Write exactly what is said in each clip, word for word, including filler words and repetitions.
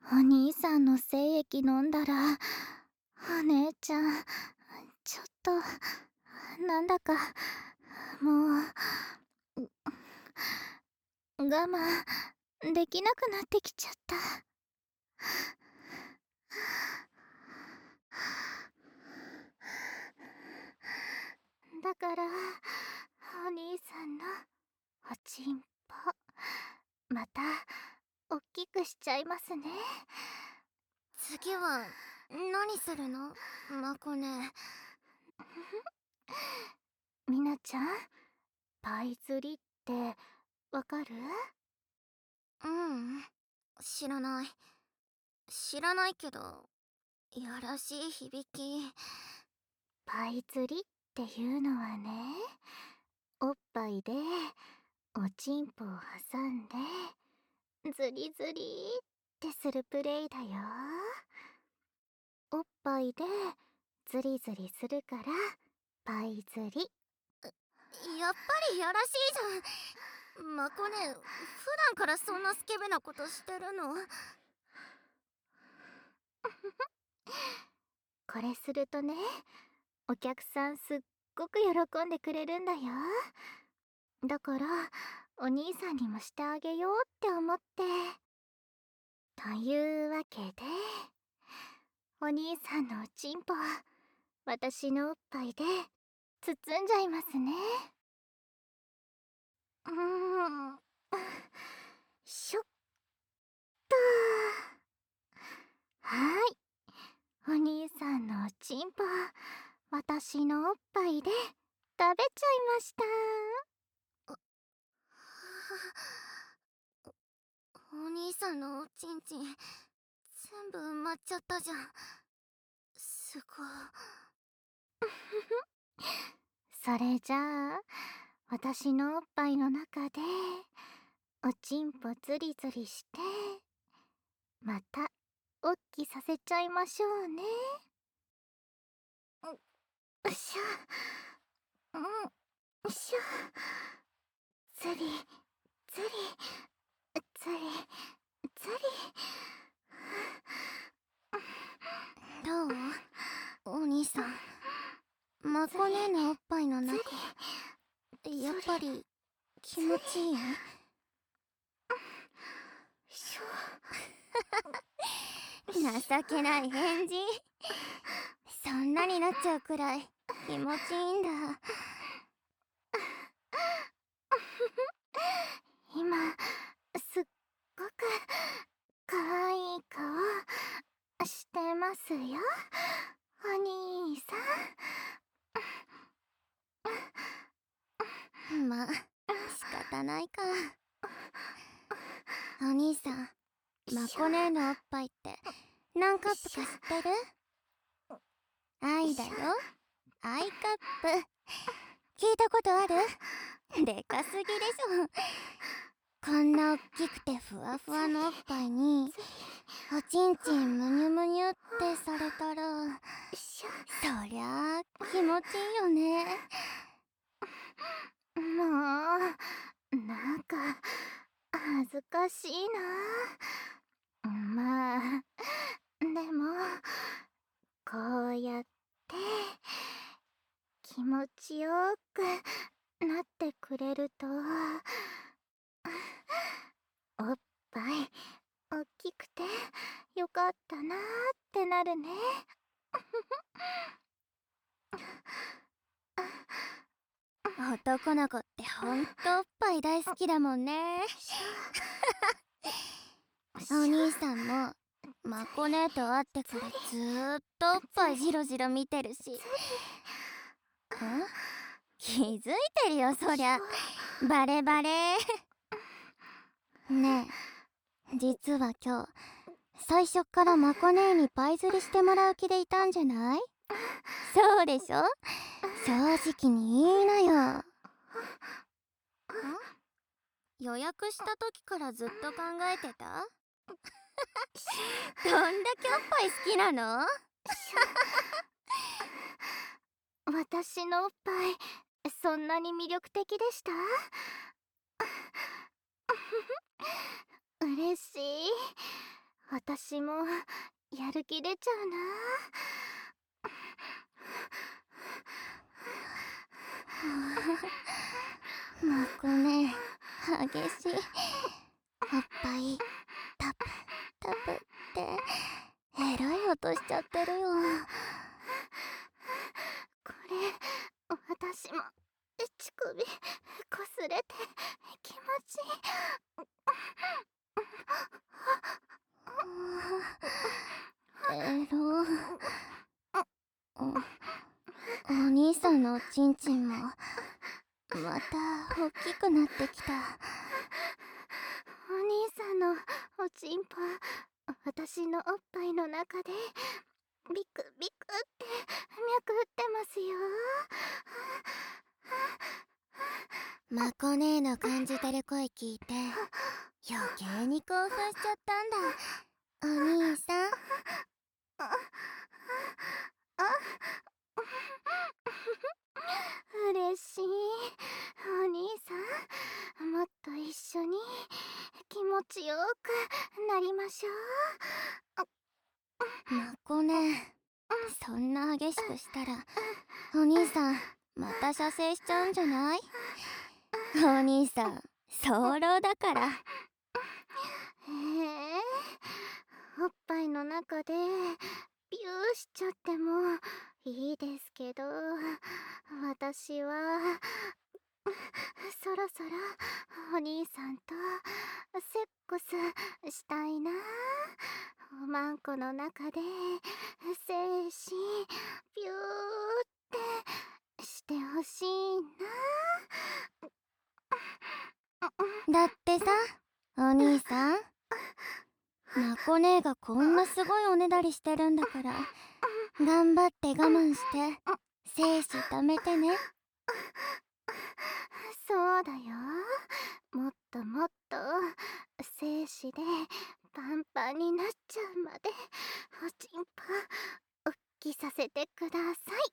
お兄さんの精液飲んだら、お姉ちゃん、ちょっと、なんだか、もう、我慢できなくなってきちゃった。だから、お兄さんのおちんぽ、また、おっきくしちゃいますね。 次は何するの、まこね。 みなちゃん、パイ釣りってわかる？ うん、知らない。知らないけど、やらしい響き。 パイ釣りっていうのはね、おっぱいでおちんぽを挟んでズリズリってするプレイだよ。おっぱいでズリズリするからパイ釣り。 やっぱりやらしいじゃん。まこね、普段からそんなスケベなことしてるの？ これするとね、お客さんすっごく喜んでくれるんだよ。だからお兄さんにもしてあげようって思って。というわけで、お兄さんのおちんぽは私のおっぱいで包んじゃいますね。うーん。しょっと。はーい。お兄さんのおちんぽ、私のおっぱいで食べちゃいました。 お兄さんのおちんちん、全部埋まっちゃったじゃん。すごい。 それじゃあ、私のおっぱいの中で、おちんぽズリズリして、また、おっきさせちゃいましょうね。よっしゃ。うん。よっしゃ。ズリ、ズリ、ズリ、ズリ。 どう、お兄さん。まこねのおっぱいの中、やっぱり気持ちいい？ しょ。 情けない返事。そんなになっちゃうくらい気持ちいいんだ。 今、すっごく、かわいい顔、してますよ、お兄さん。ま、仕方ないか。お兄さん、まこねのおっぱいって何カップか知ってる？愛だよ、アイカップ。聞いたことある？でかすぎでしょ。こんなおっきくてふわふわのおっぱいにおちんちんむにゅむにゅってされたら、そりゃあ気持ちいいよね。 もう、なんか、恥ずかしいな。まあ、でも、こうやって、気持ちよくなってくれると、おっぱい、おっきくてよかったなーってなるね。 男の子ってほんとおっぱい大好きだもんね。お兄さんもまこねと会ってからずーっとおっぱいジロジロ見てるし。ん？気づいてるよそりゃ。バレバレ。ねえ、実は今日最初っからまこねにパイ釣りしてもらう気でいたんじゃない？そうでしょ？正直に言いなよ。ん？予約した時からずっと考えてた？どんだけおっぱい好きなの？ 私のおっぱい、そんなに魅力的でした？嬉しい。 私もやる気出ちゃうな。 まこね、激しい。おっぱいタプタプってえらい音しちゃってるよ。 これ私も乳首こすれて気持ちいい。 エロ。お、お兄さんのおちんちんもまた大きくなってきた。 お兄さんのおちんぽ私のおっぱいの中でビクビクって脈打ってますよ。 まこねの感じてる声聞いて余計に興奮しちゃったんだ、お兄さん。 嬉しい。お兄さん、もっと一緒に気持ちよくなりましょう。まこね、そんな激しくしたらお兄さんまた射精しちゃうんじゃない？お兄さん早漏だから。 へえ、おっぱいの中でビューしちゃってもいいですけど、私はそろそろお兄さんとセックスしたいな。おまんこの中で精子ビューってしてほしいだってさ、お兄さん、まこねがこんなすごいおねだりしてるんだから頑張って我慢して精子貯めてね。 そうだよ。もっともっと精子でパンパンになっちゃうまでおちんぽおっきさせてください。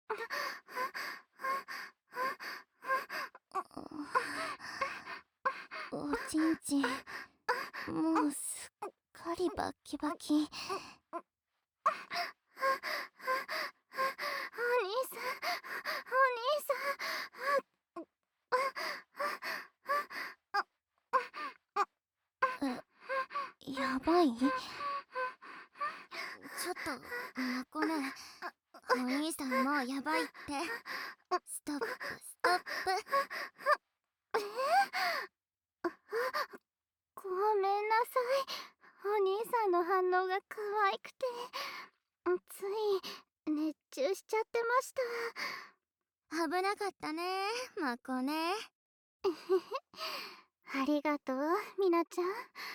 おちんちんもうすっかりバッキバキ。 お兄さん、お兄さん。え、やばい？ちょっとまこね、お兄さんもうやばいって。ストップストップ。 ごめんなさい。お兄さんの反応が可愛くてつい熱中しちゃってました。 危なかったね、まこね。 ありがとう、みなちゃん。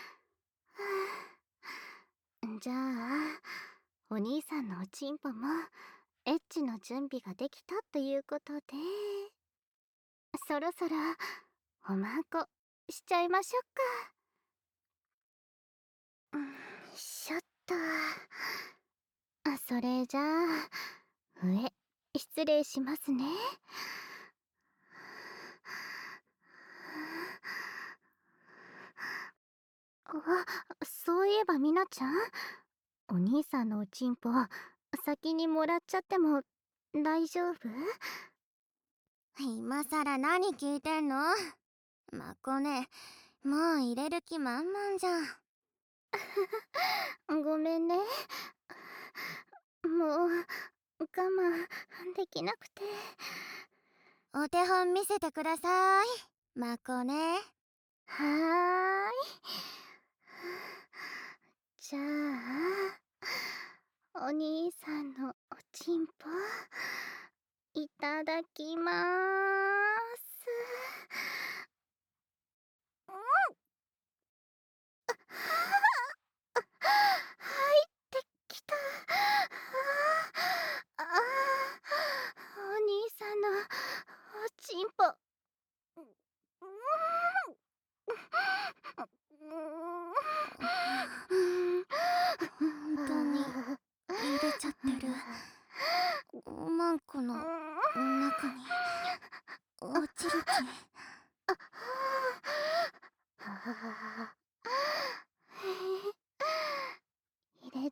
じゃあお兄さんのおちんぽもエッチの準備ができたということで、そろそろおまんこしちゃいましょうか。うん、しょっと。あ、それじゃあ上失礼しますね。あ、そういえばみなちゃん、お兄さんのおちんぽ先にもらっちゃっても大丈夫？ 今さら何聞いてんの？まこね、もう入れる気満々じゃん。ごめんね。もう我慢できなくて。 お手本見せてください、まこね。 はーい。じゃあお兄さんのおちんぽいただきまーす。うん、入ってきた。ああ、お兄さんのおちんぽ。うん、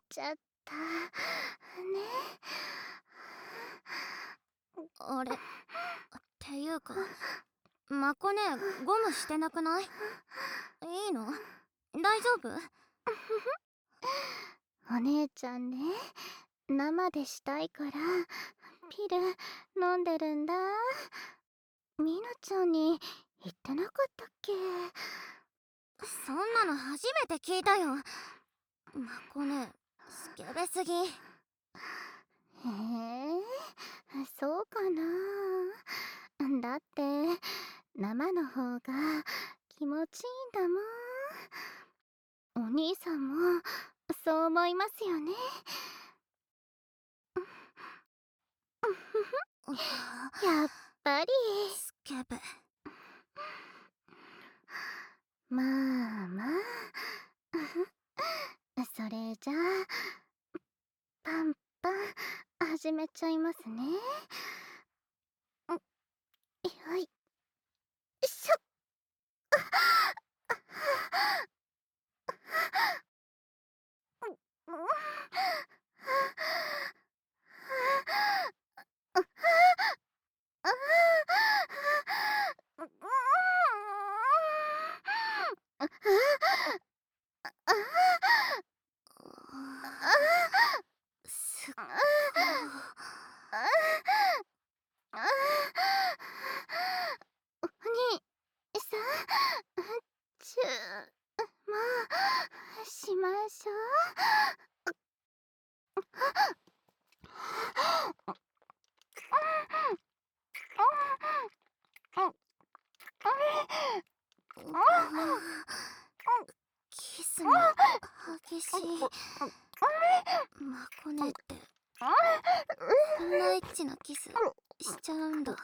ちゃったね。 あれっていうか、まこねえゴムしてなくない？いいの？大丈夫？ お姉ちゃんね、生でしたいからピル飲んでるんだ。みなちゃんに言ってなかったっけ？ そんなの初めて聞いたよ。まこねえスケベすぎ。 へえ、そうかな。だって生の方が気持ちいいんだもん。お兄さんもそう思いますよね。やっぱり。 スケベ。 まあまあそれじゃあパンパン始めちゃいますね。よいしょ。 すっごお兄さん、チューもうしましょキスも激しい。まこねってこんなエッチなキスしちゃうんだ。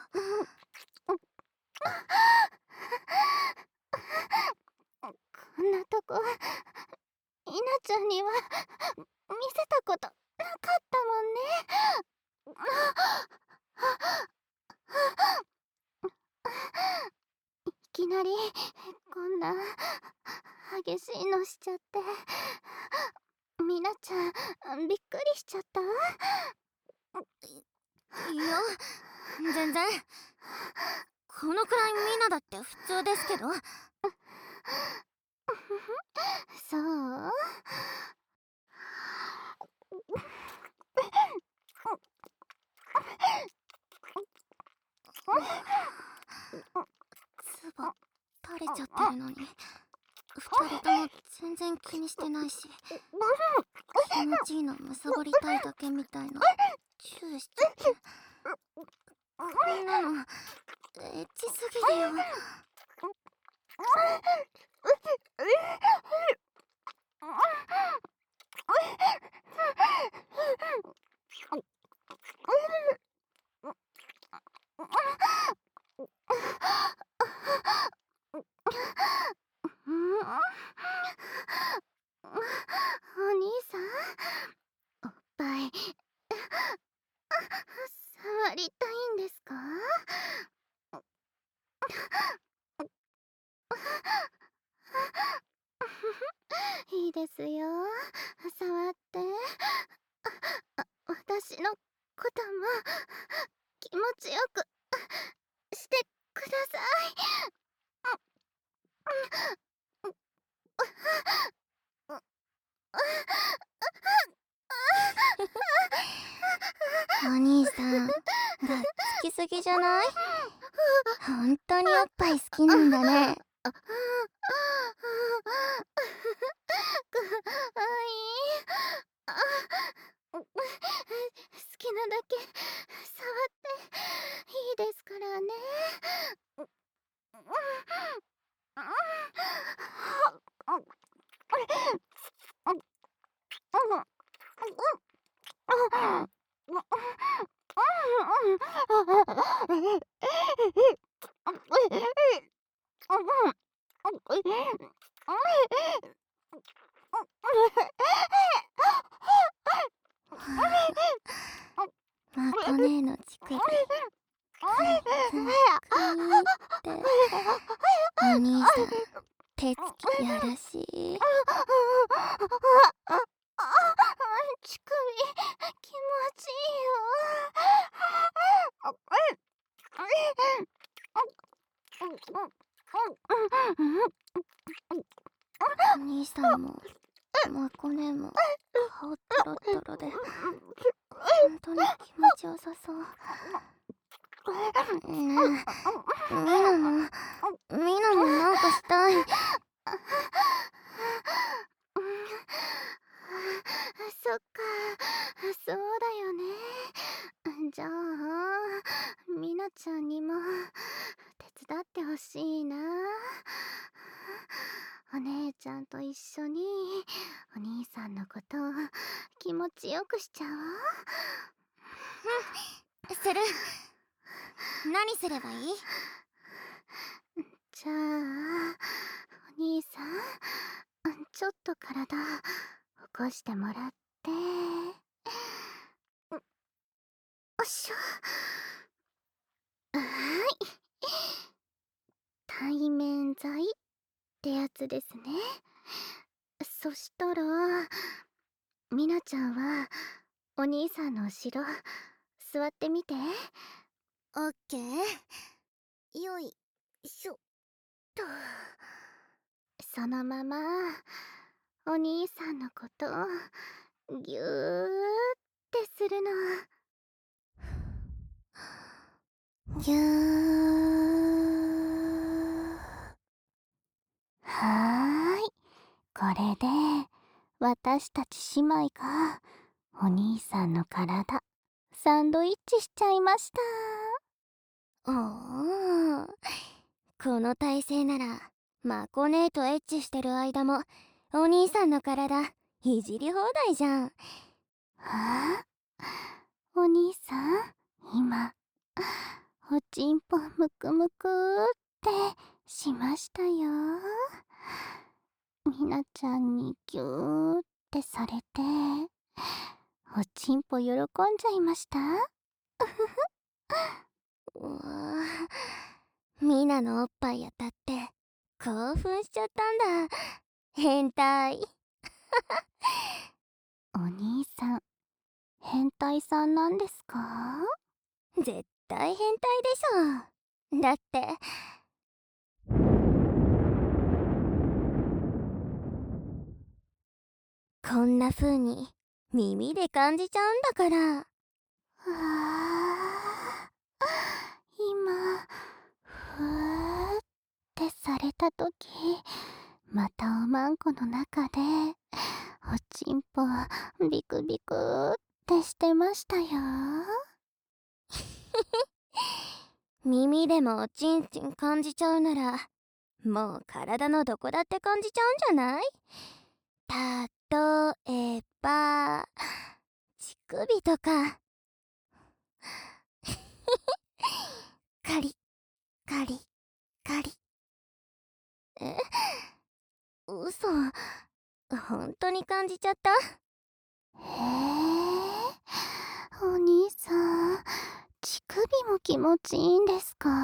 こんなとこいなちゃんには見せたことなかったもんね。いきなりこんな激しいのしちゃってみなちゃんびっくりしちゃった。 いや全然。このくらいみんなだって普通ですけど。 そう？ つば垂れちゃってるのに二人とも全然気にしてないし、気持ちいいのむさぼりたいだけみたいなチューしちゃって、こんなのエッチすぎるよ。 お兄さん、おっぱい触りたいんですか？いいですよ、触って。あ、私のことも気持ちよくしてください。 お兄さんがっつきすぎじゃない？本当におっぱい好きなんだね。 かわいい。あ、好きなだけ触っていいですからね。 まこねえの乳首クイクイってお兄さん手つきやらしい。 お兄さんもまこねも顔トロトロで本当に気持ちよさそう。ねえ、みなもみなもなんかしたい。 そっか、そうだよね。じゃあみなちゃんにも手伝ってほしいな。お姉ちゃんと一緒にお兄さんのことを気持ちよくしちゃおう。 うん、する。何すればいい？ じゃあお兄さん、ちょっと体起こしてもらって。よっしょ。はーい。対面剤ってやつですね。そしたらみなちゃんはお兄さんの後ろ座ってみて。 オッケー。よいしょと。 そのままお兄さんのことぎゅーってするの。 ぎゅー。 はーい。これで私たち姉妹がお兄さんの体サンドイッチしちゃいました。 おー、この体勢ならまこねえとエッチしてる間もお兄さんの体いじり放題じゃん。 はあ、お兄さん今おちんぽむくむくってしましたよ。みなちゃんにぎゅーってされておちんぽ喜んじゃいました。 うわー、みなのおっぱい当たって興奮しちゃったんだ。変態。 お兄さん変態さんなんですか？ 絶対変態でしょ。だってこんな風に耳で感じちゃうんだから。 わあ、今ふーってされたときまたおまんこの中でおちんぽビクビクってしてましたよ。 耳でもおちんちん感じちゃうならもう体のどこだって感じちゃうんじゃない？例えば乳首とか。カリカリカリ。え、嘘、本当に感じちゃった。 へえ、お兄さん乳首も気持ちいいんですか？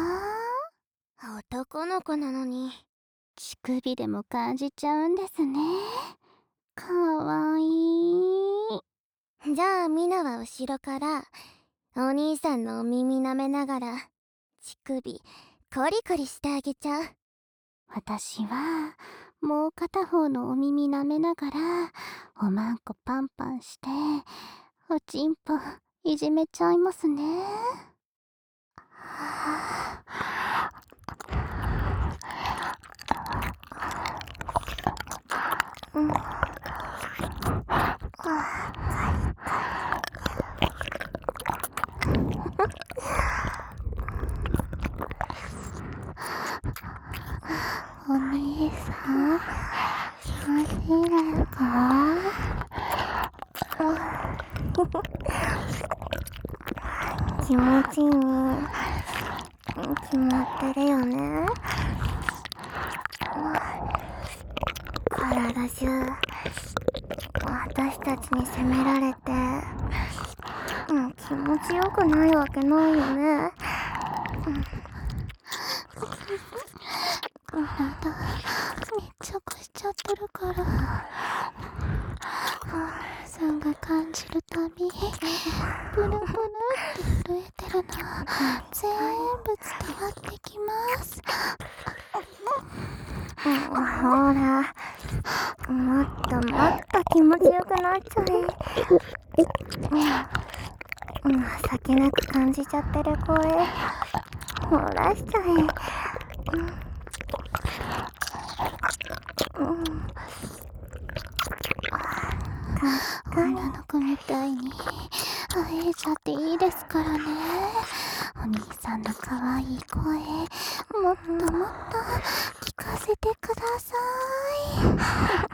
男の子なのに乳首でも感じちゃうんですね。かわいい。 じゃあみなは後ろからお兄さんのお耳舐めながら乳首コリコリしてあげちゃう。 私はもう片方のお耳舐めながらおまんこパンパンしておちんぽいじめちゃいますね。はあ、うん、お兄さん気持ちいいですか？ 気持ちいいに決まってるよね。体中私たちに責められて、うん、気持ちよくないわけないよね。うん、 体密着しちゃってるからお兄さんが感じるたびブルブルって震えてるの全部伝わってきます。 ほら、もっともっと気持ちよくなっちゃえ。うん、情けなく感じちゃってる声漏らしちゃえ。うん、うん、 女の子みたいに会えちゃっていいですからね。お兄さんの可愛い声もっともっと聞かせてください。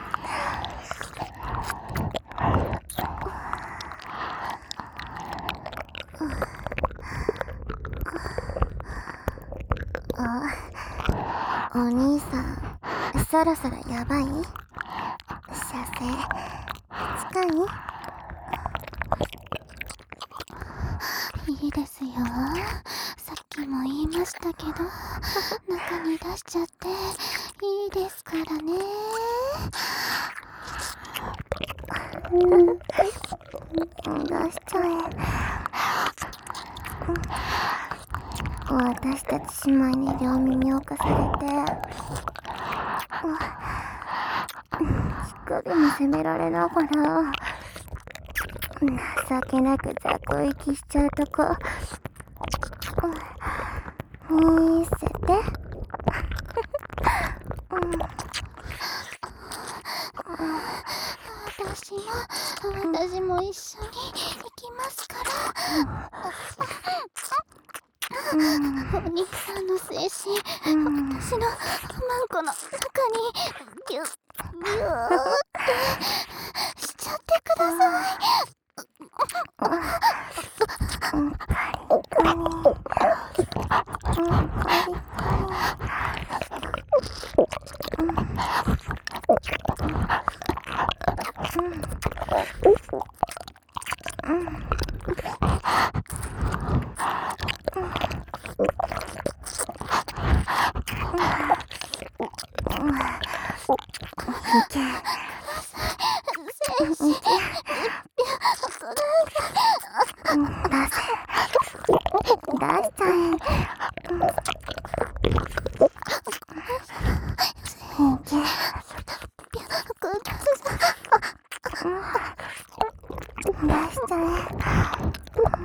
あ、お兄さん、そろそろやばい？射精近い？ いいですよ。さっきも言いましたけど、中に出しちゃっていいですからね。 うん、出しちゃえ。私たち姉妹に両耳をかされて、乳首も責められながら情けなく雑魚息しちゃうとこ見せて。 私も私も一緒に行きますから。お兄さんの精子、私のマンコの中にギュッギューってしちゃってください。精子出しちゃえ。出しちゃえ。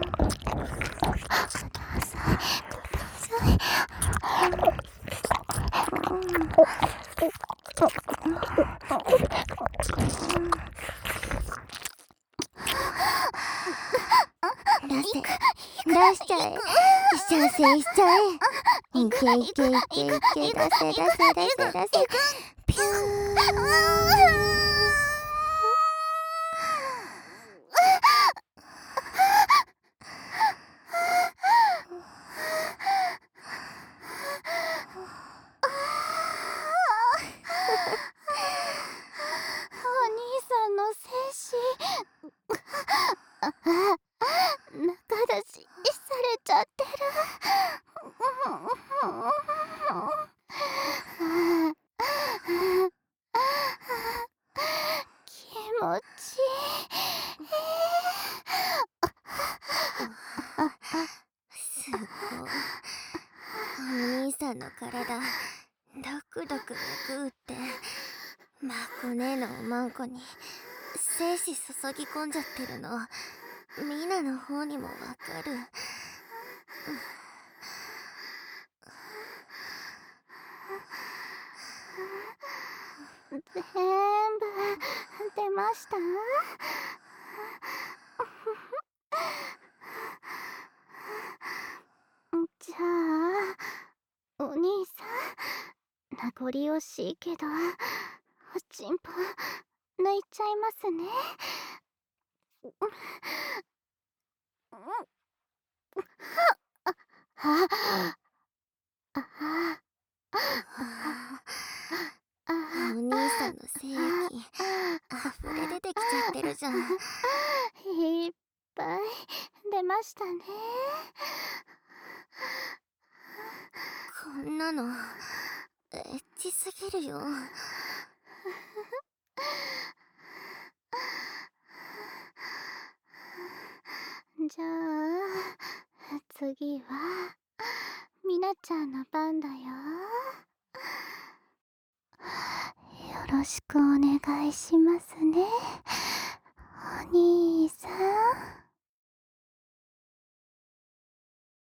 出しちゃえ。射精しちゃえ。いけいけいけいけ。出せ出せ出せ出せ。ピュー。 お兄さんの精子仲出しされちゃってる。気持ちいい。 すごい。お兄さんの体ドクドクめくってマコ姉のおまんこに精子注ぎ込んじゃってるのミナの方にもわかる。 全部出ました？じゃあお兄さん、名残惜しいけどおちんぽ抜いちゃいますね。あああお兄さんの精液溢れ出てきちゃってるじゃん。 いっぱい出ましたね。 こんなのエッチすぎるよ。 じゃあ次はみなちゃんの番だよ。 ろしくお願いしますね。